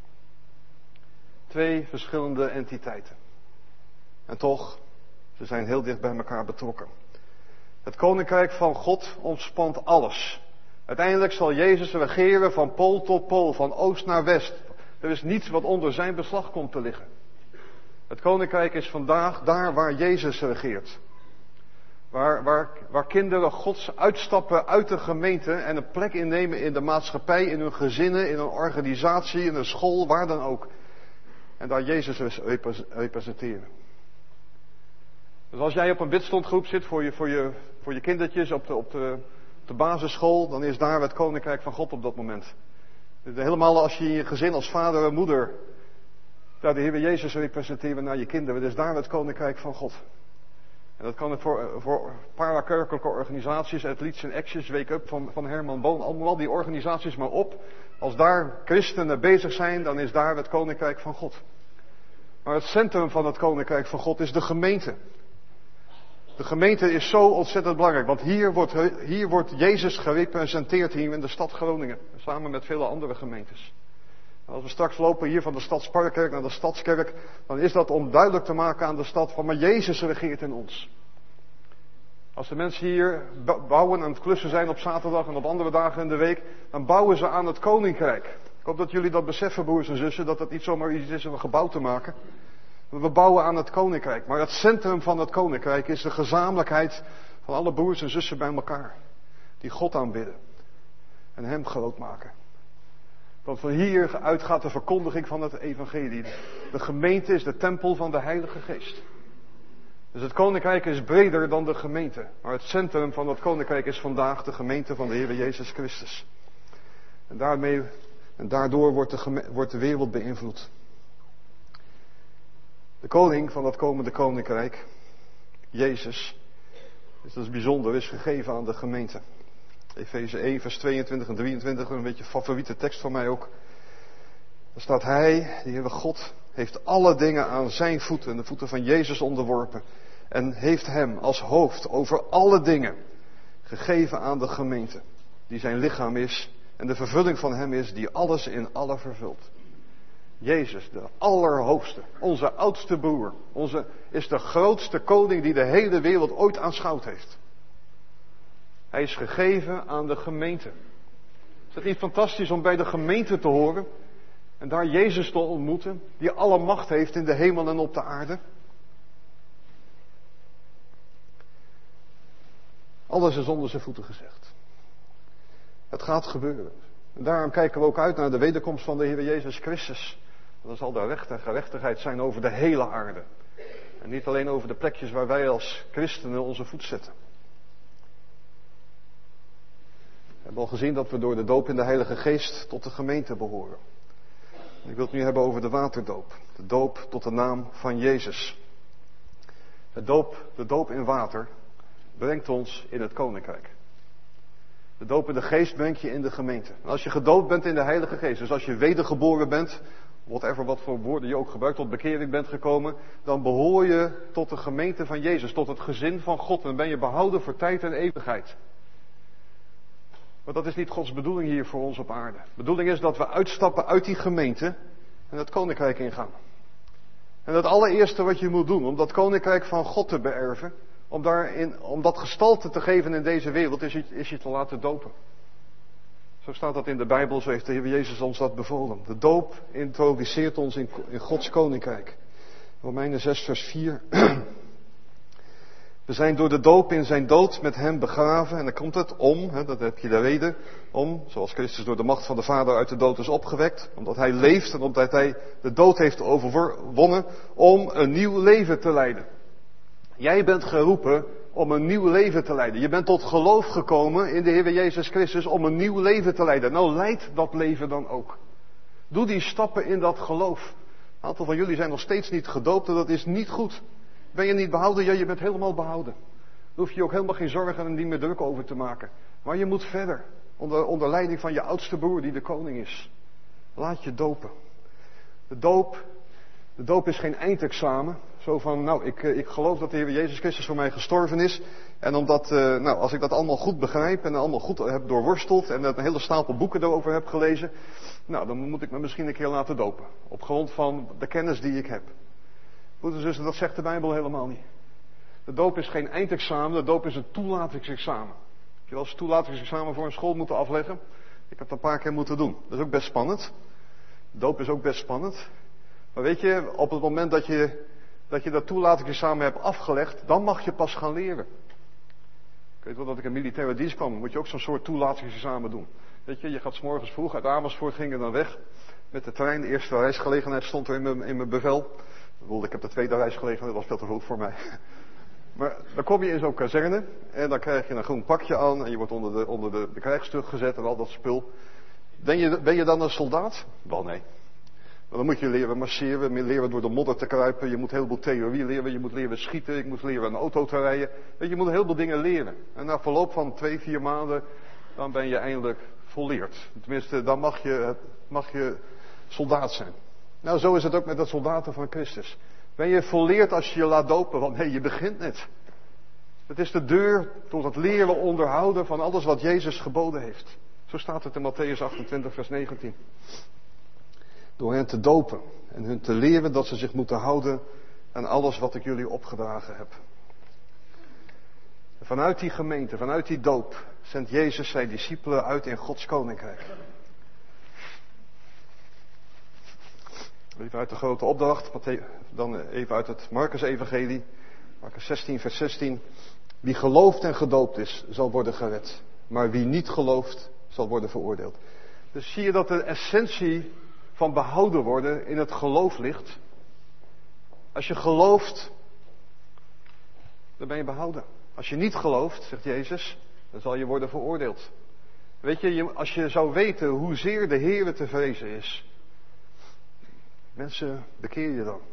2 verschillende entiteiten. En toch, ze zijn heel dicht bij elkaar betrokken. Het koninkrijk van God omspant alles. Uiteindelijk zal Jezus regeren van pool tot pool, van oost naar west. Er is niets wat onder zijn beslag komt te liggen. Het koninkrijk is vandaag daar waar Jezus regeert. Waar kinderen Gods uitstappen uit de gemeente en een plek innemen in de maatschappij, in hun gezinnen, in een organisatie, in een school, waar dan ook. En daar Jezus representeren. Dus als jij op een bidstondgroep zit voor je kindertjes op de basisschool, dan is daar het koninkrijk van God op dat moment. Helemaal als je in je gezin als vader en moeder daar de Heer Jezus representeren naar je kinderen, dus daar het koninkrijk van God. En dat kan voor parakerkelijke organisaties, Athletes in Actions, Wake Up van Herman Boon, allemaal die organisaties maar op. Als daar christenen bezig zijn, dan is daar het koninkrijk van God. Maar het centrum van het koninkrijk van God is de gemeente. De gemeente is zo ontzettend belangrijk, want hier wordt Jezus gerepresenteerd hier in de stad Groningen, samen met vele andere gemeentes. En als we straks lopen hier van de Stadsparkkerk naar de Stadskerk, dan is dat om duidelijk te maken aan de stad van, maar Jezus regeert in ons. Als de mensen hier bouwen en aan het klussen zijn op zaterdag en op andere dagen in de week, dan bouwen ze aan het koninkrijk. Ik hoop dat jullie dat beseffen, broers en zussen, dat het niet zomaar iets is om een gebouw te maken. We bouwen aan het koninkrijk, maar het centrum van het koninkrijk is de gezamenlijkheid van alle broers en zussen bij elkaar. Die God aanbidden en hem groot maken. Want van hieruit gaat de verkondiging van het evangelie. De gemeente is de tempel van de Heilige Geest. Dus het koninkrijk is breder dan de gemeente. Maar het centrum van het koninkrijk is vandaag de gemeente van de Heer Jezus Christus. En daardoor wordt de wereld beïnvloed. De koning van dat komende koninkrijk, Jezus, dus dat is bijzonder, is gegeven aan de gemeente. Efeze 1 vers 22 en 23, een beetje een favoriete tekst van mij ook. Daar staat hij, de Heere God, heeft alle dingen aan zijn voeten, de voeten van Jezus onderworpen. En heeft hem als hoofd over alle dingen gegeven aan de gemeente. Die zijn lichaam is en de vervulling van hem is die alles in alle vervult. Jezus, de allerhoogste, onze oudste broer, is de grootste koning die de hele wereld ooit aanschouwd heeft. Hij is gegeven aan de gemeente. Is het niet fantastisch om bij de gemeente te horen en daar Jezus te ontmoeten, die alle macht heeft in de hemel en op de aarde? Alles is onder zijn voeten gezegd. Het gaat gebeuren. En daarom kijken we ook uit naar de wederkomst van de Heer Jezus Christus. Dan zal er recht en gerechtigheid zijn over de hele aarde. En niet alleen over de plekjes waar wij als christenen onze voet zetten. We hebben al gezien dat we door de doop in de Heilige Geest tot de gemeente behoren. Ik wil het nu hebben over de waterdoop. De doop tot de naam van Jezus. De doop in water brengt ons in het koninkrijk. De doop in de geest brengt je in de gemeente. En als je gedoopt bent in de Heilige Geest, dus als je wedergeboren bent, wat voor woorden je ook gebruikt, tot bekering bent gekomen, dan behoor je tot de gemeente van Jezus, tot het gezin van God. En dan ben je behouden voor tijd en eeuwigheid. Maar dat is niet Gods bedoeling hier voor ons op aarde. De bedoeling is dat we uitstappen uit die gemeente en het koninkrijk ingaan. En het allereerste wat je moet doen om dat koninkrijk van God te beërven, om dat gestalte te geven in deze wereld, is je te laten dopen. Zo staat dat in de Bijbel, zo heeft de Heer Jezus ons dat bevolen. De doop introduceert ons in Gods koninkrijk. Romeinen 6 vers 4. We zijn door de doop in zijn dood met hem begraven. En dan komt het dat heb je de reden, zoals Christus door de macht van de Vader uit de dood is opgewekt. Omdat hij leeft en omdat hij de dood heeft overwonnen, om een nieuw leven te leiden. Jij bent geroepen om een nieuw leven te leiden. Je bent tot geloof gekomen in de Heer Jezus Christus om een nieuw leven te leiden. Nou, leid dat leven dan ook. Doe die stappen in dat geloof. Een aantal van jullie zijn nog steeds niet gedoopt en dat is niet goed. Ben je niet behouden? Ja, je bent helemaal behouden. Daar hoef je ook helemaal geen zorgen en niet meer druk over te maken. Maar je moet verder. Onder leiding van je oudste broer die de koning is. Laat je dopen. De doop is geen eindexamen. Zo van, nou, ik geloof dat de Heer Jezus Christus voor mij gestorven is. En omdat, als ik dat allemaal goed begrijp en allemaal goed heb doorworsteld en een hele stapel boeken erover heb gelezen, nou, dan moet ik me misschien een keer laten dopen. Op grond van de kennis die ik heb. Broeders en zussen, dat zegt de Bijbel helemaal niet. De doop is geen eindexamen, de doop is een toelatingsexamen. Heb je wel eens een toelatingsexamen voor een school moeten afleggen? Ik heb dat een paar keer moeten doen. Dat is ook best spannend. De doop is ook best spannend. Maar weet je, op het moment dat je dat toelatingsexamen hebt afgelegd, dan mag je pas gaan leren. Ik weet wel dat ik in militaire dienst kwam, dan moet je ook zo'n soort toelatingsexamen doen. Weet je gaat 's morgens vroeg uit Amersfoort, gingen dan weg met de trein. De eerste reisgelegenheid stond er in mijn bevel. Ik heb de tweede reisgelegenheid, dat was veel te vroeg voor mij. Maar dan kom je in zo'n kazerne en dan krijg je een groen pakje aan en je wordt onder de krijgstucht gezet en al dat spul. Ben je dan een soldaat? Wel nee. Maar dan moet je leren marcheren, leren door de modder te kruipen. Je moet een heleboel theorie leren, je moet leren schieten, je moet leren een auto te rijden. Weet je moet een heleboel dingen leren. En na verloop van 2-4 maanden, dan ben je eindelijk volleerd. Tenminste, dan mag je soldaat zijn. Nou, zo is het ook met de soldaten van Christus. Ben je volleerd als je je laat dopen? Want nee, je begint net. Het is de deur tot het leren onderhouden van alles wat Jezus geboden heeft. Zo staat het in Matthäus 28 vers 19. Door hen te dopen en hun te leren dat ze zich moeten houden aan alles wat ik jullie opgedragen heb. Vanuit die gemeente, vanuit die doop, zendt Jezus zijn discipelen uit in Gods koninkrijk. Even uit de grote opdracht, dan even uit het Markus-evangelie, Markus 16 vers 16. Wie gelooft en gedoopt is, zal worden gered. Maar wie niet gelooft, zal worden veroordeeld. Dus zie je dat de essentie van behouden worden in het geloof ligt. Als je gelooft, dan ben je behouden. Als je niet gelooft, zegt Jezus, dan zal je worden veroordeeld. Weet je, als je zou weten hoezeer de Heere te vrezen is. Mensen, bekeer je dan.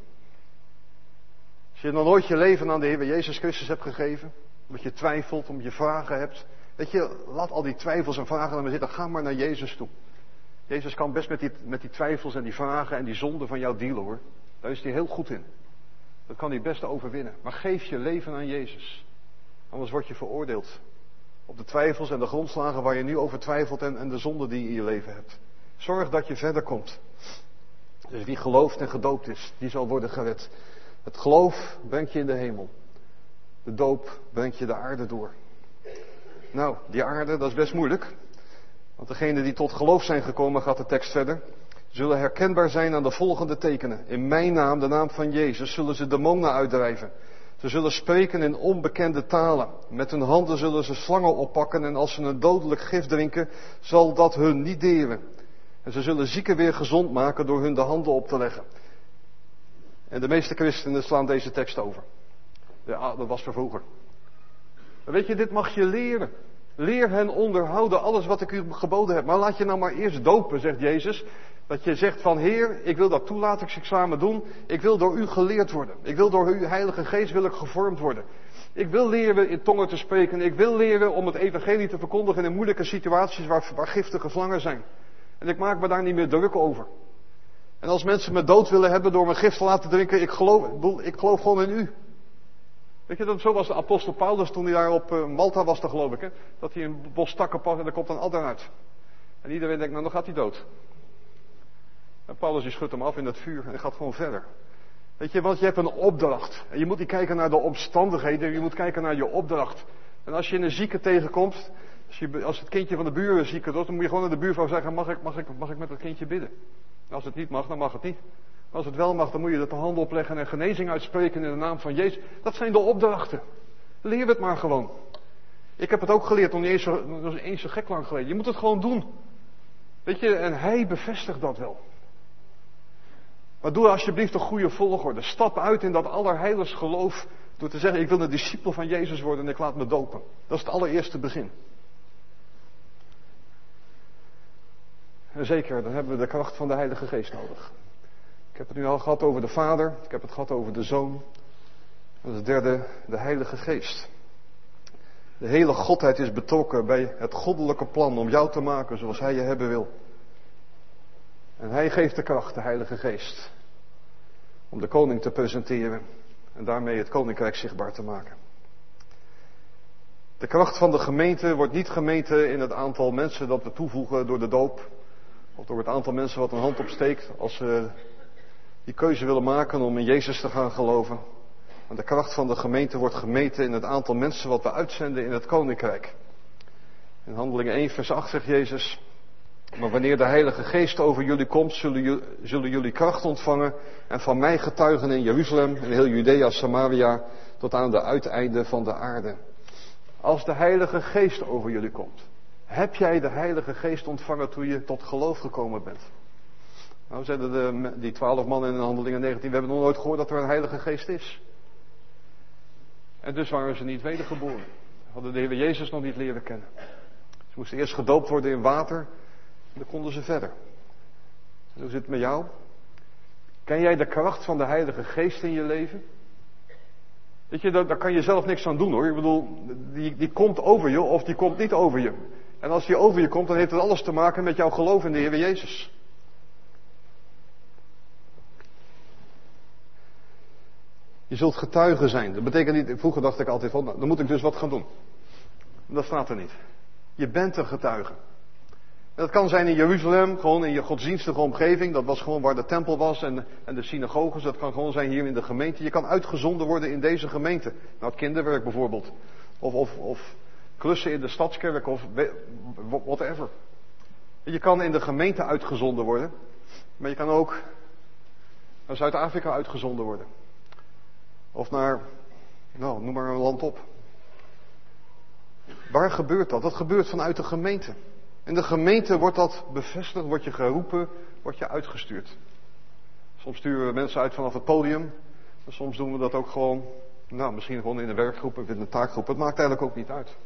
Als je nog nooit je leven aan de Heer Jezus Christus hebt gegeven, omdat je twijfelt, omdat je vragen hebt. Weet je, laat al die twijfels en vragen naar me zitten, ga maar naar Jezus toe. Jezus kan best met die twijfels en die vragen en die zonden van jou dealen hoor. Daar is hij heel goed in. Dat kan hij best overwinnen. Maar geef je leven aan Jezus. Anders word je veroordeeld. Op de twijfels en de grondslagen waar je nu over twijfelt en de zonden die je in je leven hebt. Zorg dat je verder komt. Dus wie gelooft en gedoopt is, die zal worden gered. Het geloof brengt je in de hemel. De doop brengt je de aarde door. Nou, die aarde, dat is best moeilijk. Want degenen die tot geloof zijn gekomen, gaat de tekst verder, zullen herkenbaar zijn aan de volgende tekenen. In mijn naam, de naam van Jezus, zullen ze demonen uitdrijven. Ze zullen spreken in onbekende talen. Met hun handen zullen ze slangen oppakken en als ze een dodelijk gif drinken, zal dat hun niet deren. En ze zullen zieken weer gezond maken door hun de handen op te leggen. En de meeste christenen slaan deze tekst over. Ja, dat was voor vroeger. Maar weet je, dit mag je leren. Leer hen onderhouden alles wat ik u geboden heb. Maar laat je nou maar eerst dopen, zegt Jezus. Dat je zegt van Heer, ik wil dat toelatingsexamen doen. Ik wil door u geleerd worden. Ik wil door uw Heilige Geest wil ik gevormd worden. Ik wil leren in tongen te spreken. Ik wil leren om het evangelie te verkondigen in moeilijke situaties waar giftige slangen zijn. En ik maak me daar niet meer druk over. En als mensen me dood willen hebben door mijn gif te laten drinken, ik geloof gewoon in u. Weet je, zo was de apostel Paulus toen hij daar op Malta was, geloof ik. Hè? Dat hij een bos takken pakt en daar komt een adder uit. En iedereen denkt, nou dan gaat hij dood. En Paulus die schudt hem af in het vuur en gaat gewoon verder. Weet je, want je hebt een opdracht. En je moet niet kijken naar de omstandigheden, je moet kijken naar je opdracht. En als je een zieke tegenkomt, als het kindje van de buren ziek wordt, dan moet je gewoon naar de buurvrouw zeggen, mag ik met dat kindje bidden? En als het niet mag, dan mag het niet. Maar als het wel mag, dan moet je de handen opleggen en genezing uitspreken in de naam van Jezus. Dat zijn de opdrachten. Leer het maar gewoon. Ik heb het ook geleerd, nog niet eens zo gek lang geleden. Je moet het gewoon doen. Weet je, en hij bevestigt dat wel. Maar doe alsjeblieft een goede volgorde. Stap uit in dat allerheiligst geloof. Door te zeggen, ik wil een discipel van Jezus worden en ik laat me dopen. Dat is het allereerste begin. En zeker, dan hebben we de kracht van de Heilige Geest nodig. Ik heb het nu al gehad over de Vader. Ik heb het gehad over de Zoon. En het derde, de Heilige Geest. De hele Godheid is betrokken bij het goddelijke plan om jou te maken zoals Hij je hebben wil. En Hij geeft de kracht, de Heilige Geest. Om de koning te presenteren. En daarmee het koninkrijk zichtbaar te maken. De kracht van de gemeente wordt niet gemeten in het aantal mensen dat we toevoegen door de doop. Of door het aantal mensen wat een hand opsteekt als ze die keuze willen maken om in Jezus te gaan geloven. Maar de kracht van de gemeente wordt gemeten in het aantal mensen wat we uitzenden in het koninkrijk. In Handelingen 1 vers 8 zegt Jezus: maar wanneer de Heilige Geest over jullie komt, zullen jullie kracht ontvangen en van mij getuigen in Jeruzalem, in heel Judea, Samaria, tot aan de uiteinden van de aarde. Als de Heilige Geest over jullie komt, heb jij de Heilige Geest ontvangen toen je tot geloof gekomen bent? Nou zeiden die 12 mannen in Handelingen 19, we hebben nog nooit gehoord dat er een Heilige Geest is. En dus waren ze niet wedergeboren. Hadden de Heer Jezus nog niet leren kennen. Ze moesten eerst gedoopt worden in water. En dan konden ze verder. En hoe zit het met jou? Ken jij de kracht van de Heilige Geest in je leven? Weet je, daar kan je zelf niks aan doen hoor. Ik bedoel, die komt over je of die komt niet over je. En als die over je komt, dan heeft het alles te maken met jouw geloof in de Heer Jezus. Je zult getuige zijn. Dat betekent niet, vroeger dacht ik altijd van, nou, dan moet ik dus wat gaan doen. Dat staat er niet. Je bent een getuige. En dat kan zijn in Jeruzalem, gewoon in je godsdienstige omgeving. Dat was gewoon waar de tempel was en de synagoges. Dat kan gewoon zijn hier in de gemeente. Je kan uitgezonden worden in deze gemeente. Nou, het kinderwerk bijvoorbeeld. Of klussen in de stadskerk of whatever. Je kan in de gemeente uitgezonden worden. Maar je kan ook naar Zuid-Afrika uitgezonden worden. Of naar, nou, noem maar een land op. Waar gebeurt dat? Dat gebeurt vanuit de gemeente. In de gemeente wordt dat bevestigd, wordt je geroepen, wordt je uitgestuurd. Soms sturen we mensen uit vanaf het podium. Maar soms doen we dat ook gewoon, nou, misschien gewoon in een werkgroep of in een taakgroep. Het maakt eigenlijk ook niet uit.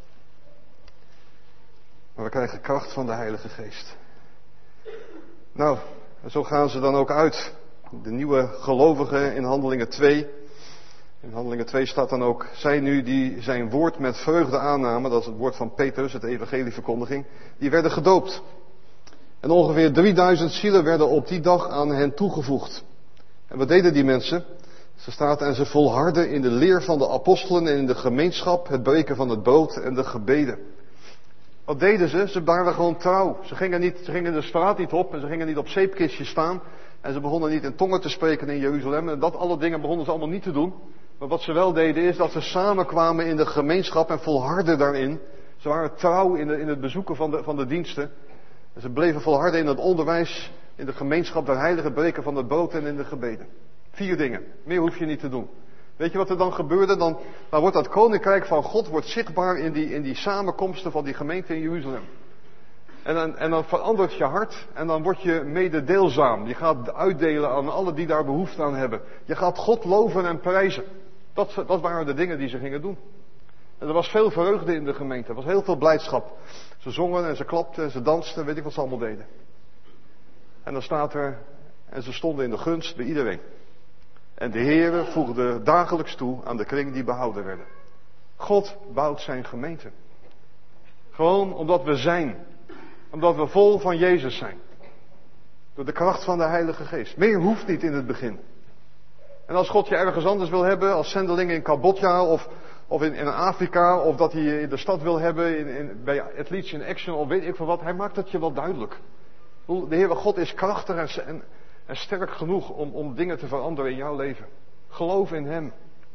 Maar we krijgen kracht van de Heilige Geest. Nou, zo gaan ze dan ook uit. De nieuwe gelovigen in Handelingen 2. In Handelingen 2 staat dan ook: zij nu die zijn woord met vreugde aannamen, dat is het woord van Petrus, het evangelieverkondiging, die werden gedoopt. En ongeveer 3000 zielen werden op die dag aan hen toegevoegd. En wat deden die mensen? Ze staat: en ze volharden in de leer van de apostelen en in de gemeenschap, het breken van het brood en de gebeden. Wat deden ze? Ze waren gewoon trouw. Ze gingen de straat niet op en ze gingen niet op zeepkistjes staan. En ze begonnen niet in tongen te spreken in Jeruzalem. En dat alle dingen begonnen ze allemaal niet te doen. Maar wat ze wel deden is dat ze samenkwamen in de gemeenschap en volharden daarin. Ze waren trouw in het bezoeken van de diensten. En ze bleven volharden in het onderwijs, in de gemeenschap der heiligen, het breken van het brood en in de gebeden. 4 dingen. Meer hoef je niet te doen. Weet je wat er dan gebeurde? Dan wordt dat koninkrijk van God wordt zichtbaar in die samenkomsten van die gemeente in Jeruzalem. En dan verandert je hart en dan word je mededeelzaam. Je gaat uitdelen aan alle die daar behoefte aan hebben. Je gaat God loven en prijzen. Dat waren de dingen die ze gingen doen. En er was veel vreugde in de gemeente. Er was heel veel blijdschap. Ze zongen en ze klapten en ze dansten. Weet ik wat ze allemaal deden. En dan staat er: en ze stonden in de gunst bij iedereen. En de Heere voegde dagelijks toe aan de kring die behouden werden. God bouwt zijn gemeente. Gewoon omdat we zijn. Omdat we vol van Jezus zijn. Door de kracht van de Heilige Geest. Meer hoeft niet in het begin. En als God je ergens anders wil hebben, als zendeling in Cambodja of in Afrika, of dat hij je in de stad wil hebben, bij Athletes in Action of weet ik veel wat, hij maakt het je wel duidelijk. De Heere God is krachtig en sterk genoeg om dingen te veranderen in jouw leven. Geloof in Hem.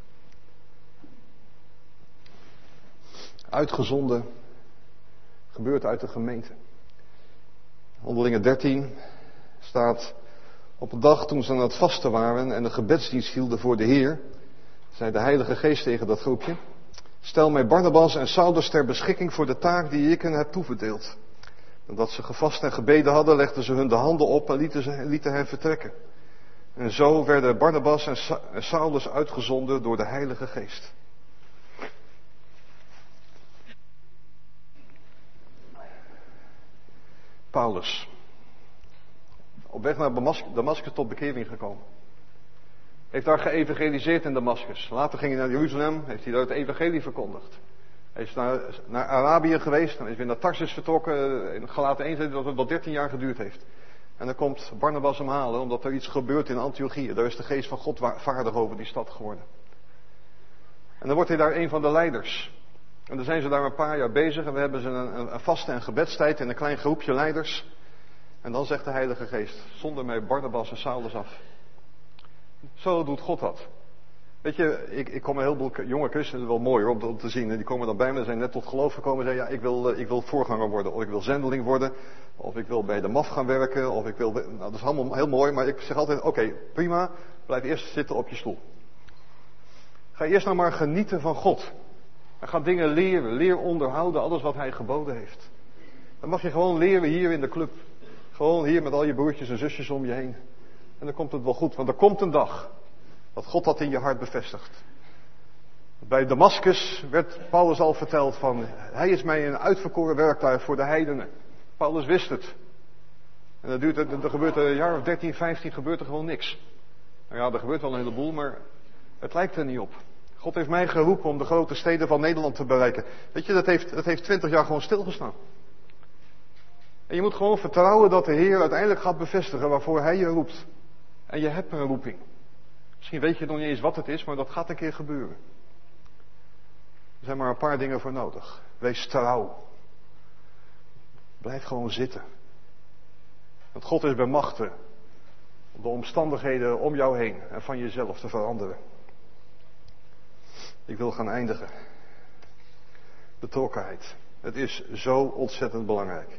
Uitgezonden gebeurt uit de gemeente. Handelingen 13 staat: op de dag toen ze aan het vasten waren en de gebedsdienst hielden voor de Heer, zei de Heilige Geest tegen dat groepje: stel mij Barnabas en Saulus ter beschikking voor de taak die ik hen heb toeverdeeld. Nadat ze gevast en gebeden hadden, legden ze hun de handen op en lieten hen vertrekken. En zo werden Barnabas en Saulus uitgezonden door de Heilige Geest. Paulus. Op weg naar Damascus tot bekering gekomen. Heeft daar geëvangeliseerd in Damascus. Later ging hij naar Jeruzalem, heeft hij daar het evangelie verkondigd. Hij is naar Arabië geweest, dan is weer naar Tarsus vertrokken. In Galaten 1 zei dat het wel 13 jaar geduurd heeft. En dan komt Barnabas hem halen, omdat er iets gebeurt in Antiochië. Daar is de geest van God vaardig over die stad geworden. En dan wordt hij daar een van de leiders. En dan zijn ze daar een paar jaar bezig en we hebben ze een vaste en gebedstijd in een klein groepje leiders. En dan zegt de Heilige Geest, zonder mij Barnabas en Saulus af. Zo doet God dat. Weet je, ik kom een heleboel jonge christenen, wel mooi hoor, om te zien. En die komen dan bij me, ze zijn net tot geloof gekomen en zeggen, ja, ik wil voorganger worden. Of ik wil zendeling worden. Of ik wil bij de MAF gaan werken. Of ik wil, nou dat is allemaal heel mooi, maar ik zeg altijd, oké, prima, blijf eerst zitten op je stoel. Ga eerst nou maar genieten van God. En ga dingen leren, leer onderhouden, alles wat Hij geboden heeft. Dan mag je gewoon leren hier in de club. Gewoon hier met al je broertjes en zusjes om je heen. En dan komt het wel goed, want er komt een dag dat God dat in je hart bevestigt. Bij Damascus werd Paulus al verteld van, hij is mij een uitverkoren werktuig voor de heidenen. Paulus wist het. En er gebeurt een jaar of 13, 15 gebeurt er gewoon niks. Nou ja, er gebeurt wel een heleboel, maar het lijkt er niet op. God heeft mij geroepen om de grote steden van Nederland te bereiken. Weet je, dat heeft 20 jaar gewoon stilgestaan. En je moet gewoon vertrouwen dat de Heer uiteindelijk gaat bevestigen waarvoor Hij je roept. En je hebt een roeping. Misschien weet je nog niet eens wat het is, maar dat gaat een keer gebeuren. Er zijn maar een paar dingen voor nodig. Wees trouw. Blijf gewoon zitten. Want God is bij machten om de omstandigheden om jou heen en van jezelf te veranderen. Ik wil gaan eindigen. Betrokkenheid. Het is zo ontzettend belangrijk.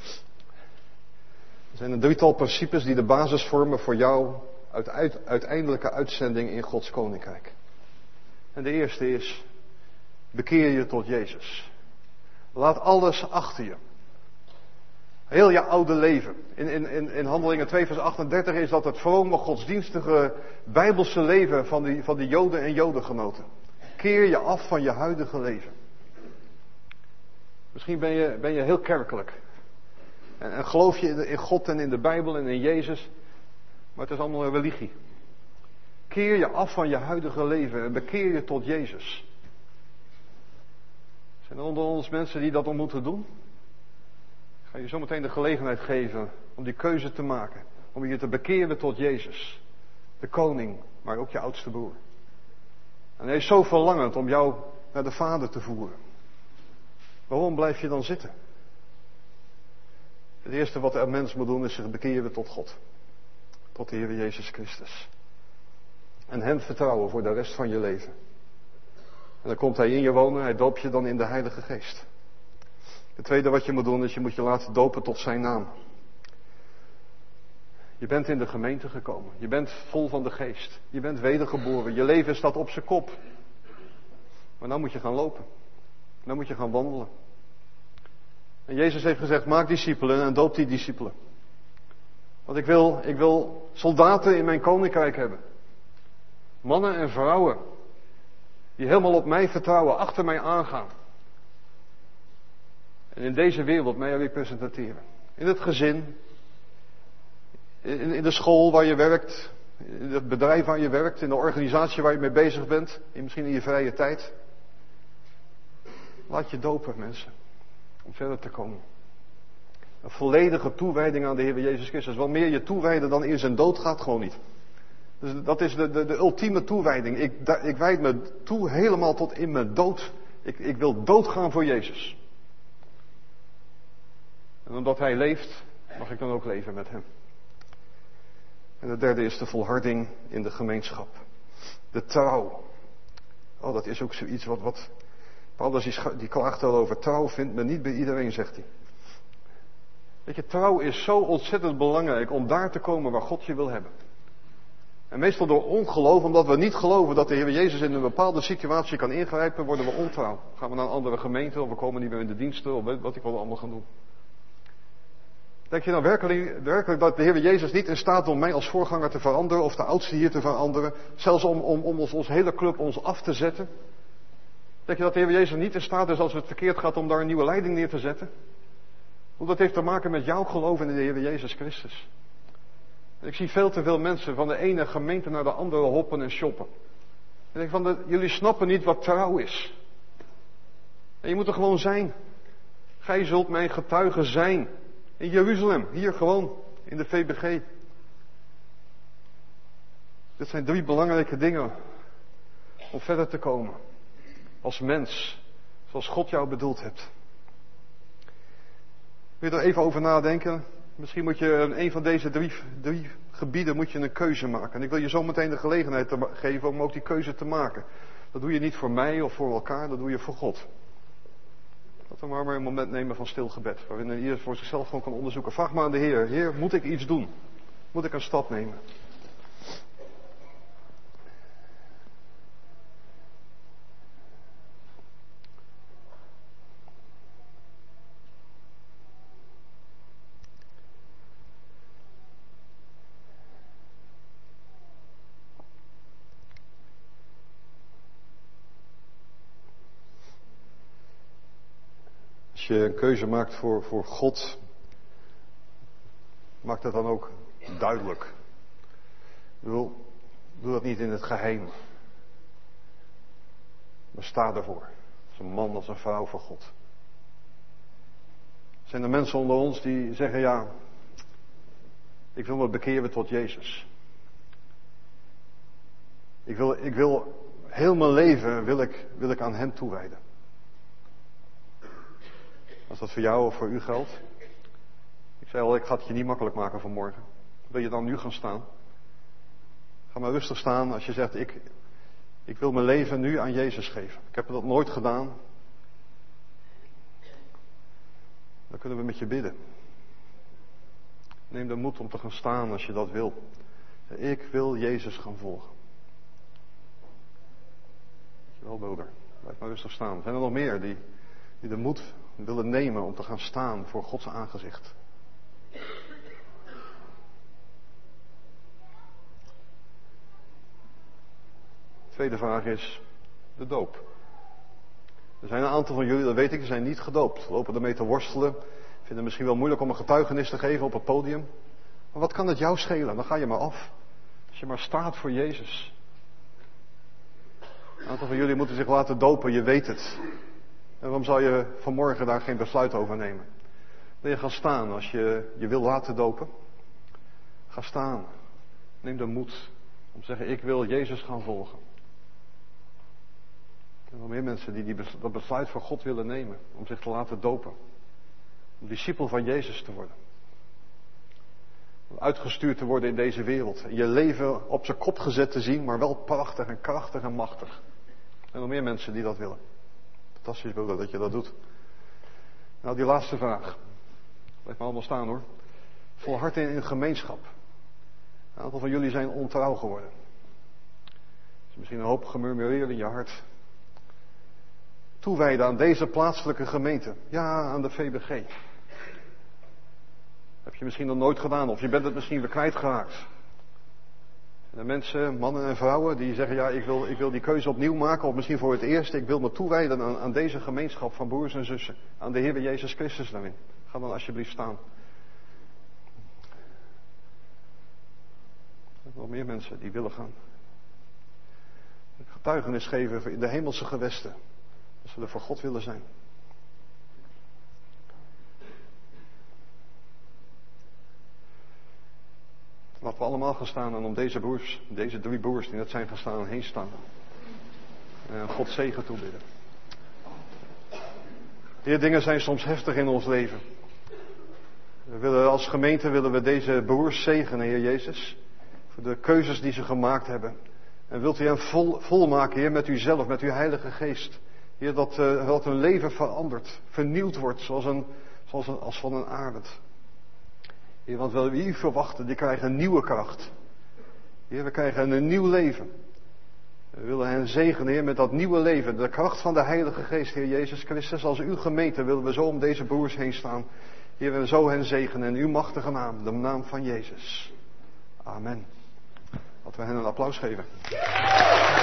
Er zijn een drietal principes die de basis vormen voor jouw uiteindelijke uitzending in Gods koninkrijk. En de eerste is, bekeer je tot Jezus. Laat alles achter je. Heel je oude leven. In Handelingen 2 vers 38 is dat het vrome, godsdienstige, bijbelse leven van die Joden en Jodengenoten. Keer je af van je huidige leven. Misschien ben je heel kerkelijk. En geloof je in God en in de Bijbel en in Jezus. Maar het is allemaal een religie. Keer je af van je huidige leven en bekeer je tot Jezus. Zijn er onder ons mensen die dat al moeten doen? Ik ga je zometeen de gelegenheid geven om die keuze te maken. Om je te bekeren tot Jezus. De koning, maar ook je oudste broer. En hij is zo verlangend om jou naar de Vader te voeren. Waarom blijf je dan zitten? Het eerste wat een mens moet doen is zich bekeren tot God. Tot de Heer Jezus Christus. En Hem vertrouwen voor de rest van je leven. En dan komt Hij in je wonen, Hij doopt je dan in de Heilige Geest. Het tweede wat je moet doen is je moet je laten dopen tot Zijn naam. Je bent in de gemeente gekomen. Je bent vol van de Geest. Je bent wedergeboren. Je leven staat op zijn kop. Maar nou moet je gaan lopen. Nou moet je gaan wandelen. En Jezus heeft gezegd, maak discipelen en doop die discipelen. Want ik wil soldaten in mijn koninkrijk hebben. Mannen en vrouwen. Die helemaal op mij vertrouwen, achter mij aangaan. En in deze wereld mij representeren. In het gezin. In de school waar je werkt. In het bedrijf waar je werkt. In de organisatie waar je mee bezig bent. Misschien in je vrije tijd. Laat je dopen, mensen. Om verder te komen. Een volledige toewijding aan de Heer Jezus Christus. Wel meer je toewijden dan in zijn dood gaat gewoon niet. Dus dat is de ultieme toewijding. Ik wijd me toe helemaal tot in mijn dood. Ik wil doodgaan voor Jezus. En omdat Hij leeft, mag ik dan ook leven met Hem. En de derde is de volharding in de gemeenschap. De trouw. Oh, dat is ook zoiets wat Paulus die klaagt al over. Trouw vindt men niet bij iedereen, zegt hij. Weet je, trouw is zo ontzettend belangrijk om daar te komen waar God je wil hebben. En meestal door ongeloof, omdat we niet geloven dat de Heer Jezus in een bepaalde situatie kan ingrijpen, worden we ontrouw. Gaan we naar een andere gemeente of we komen niet meer in de diensten of wat ik wil allemaal gaan doen. Denk je nou werkelijk dat de Heer Jezus niet in staat is om mij als voorganger te veranderen of de oudste hier te veranderen? Zelfs om ons hele club ons af te zetten? Denk je dat de Heer Jezus niet in staat is als het verkeerd gaat om daar een nieuwe leiding neer te zetten? Want dat heeft te maken met jouw geloof in de Heer Jezus Christus. Ik zie veel te veel mensen van de ene gemeente naar de andere hoppen en shoppen. En ik denk jullie snappen niet wat trouw is. En je moet er gewoon zijn. Gij zult mijn getuige zijn. In Jeruzalem, hier gewoon. in de VBG. Dit zijn 3 belangrijke dingen om verder te komen. Als mens, zoals God jou bedoeld hebt. Wil je er even over nadenken? Misschien moet je in een van deze drie gebieden moet je een keuze maken. En ik wil je zo meteen de gelegenheid geven om ook die keuze te maken. Dat doe je niet voor mij of voor elkaar, dat doe je voor God. Laten we maar een moment nemen van stil gebed. Waarin ieder voor zichzelf gewoon kan onderzoeken. Vraag maar aan de Heer. Heer, moet ik iets doen? Moet ik een stap nemen? Als je een keuze maakt voor God, maak dat dan ook duidelijk. Doe dat niet in het geheim. Maar sta ervoor. Als een man, als een vrouw voor God. Zijn er mensen onder ons die zeggen, ja, ik wil me bekeren tot Jezus. Ik wil heel mijn leven wil ik aan Hem toewijden. Als dat voor jou of voor u geldt. Ik zei al, ik ga het je niet makkelijk maken vanmorgen. Wil je dan nu gaan staan? Ga maar rustig staan als je zegt, ik wil mijn leven nu aan Jezus geven. Ik heb dat nooit gedaan. Dan kunnen we met je bidden. Neem de moed om te gaan staan als je dat wil. Ik wil Jezus gaan volgen. Dankjewel, broeder. Blijf maar rustig staan. Zijn er nog meer die de moed willen nemen om te gaan staan voor Gods aangezicht? Tweede vraag is de doop. Er zijn een aantal van jullie, dat weet ik, die zijn niet gedoopt. Lopen ermee te worstelen. Vinden het misschien wel moeilijk om een getuigenis te geven op het podium. Maar wat kan het jou schelen? Dan ga je maar af. Als je maar staat voor Jezus. Een aantal van jullie moeten zich laten dopen, je weet het. En waarom zou je vanmorgen daar geen besluit over nemen? Wil je gaan staan als je wil laten dopen? Ga staan. Neem de moed om te zeggen, ik wil Jezus gaan volgen. Er zijn wel meer mensen die dat besluit voor God willen nemen. Om zich te laten dopen. Om discipel van Jezus te worden. Om uitgestuurd te worden in deze wereld. En je leven op zijn kop gezet te zien, maar wel prachtig en krachtig en machtig. Er zijn wel meer mensen die dat willen. Fantastisch, broeder, dat je dat doet. Nou, die laatste vraag. Blijf maar allemaal staan, hoor. Volhard in gemeenschap. Een aantal van jullie zijn ontrouw geworden. Er is misschien een hoop gemurmureerd in je hart. Toewijden aan deze plaatselijke gemeente. Ja, aan de VBG. Heb je misschien nog nooit gedaan, of je bent het misschien weer kwijtgeraakt. De mensen, mannen en vrouwen, die zeggen, ja, ik wil die keuze opnieuw maken, of misschien voor het eerst, ik wil me toewijden aan deze gemeenschap van broers en zussen. Aan de Heer Jezus Christus daarin. Ga dan alsjeblieft staan. Er zijn nog meer mensen die willen gaan. Getuigenis geven in de hemelse gewesten. Dat ze er voor God willen zijn. Laten we allemaal gaan staan en om deze 3 broers die net zijn gaan staan, heen staan. En God zegen toebidden. Heer, dingen zijn soms heftig in ons leven. Als gemeente willen we deze broers zegenen, Heer Jezus. Voor de keuzes die ze gemaakt hebben. En wilt u hen volmaken, Heer, met uzelf, met uw Heilige Geest. Heer, dat hun leven verandert, vernieuwd wordt, als van een arend. Heer, want we u verwachten, die krijgen een nieuwe kracht. Heer, we krijgen een nieuw leven. We willen hen zegenen, Heer, met dat nieuwe leven. De kracht van de Heilige Geest, Heer Jezus Christus. Als uw gemeente willen we zo om deze broers heen staan. Heer, we willen zo hen zegenen in uw machtige naam, de naam van Jezus. Amen. Laten we hen een applaus geven.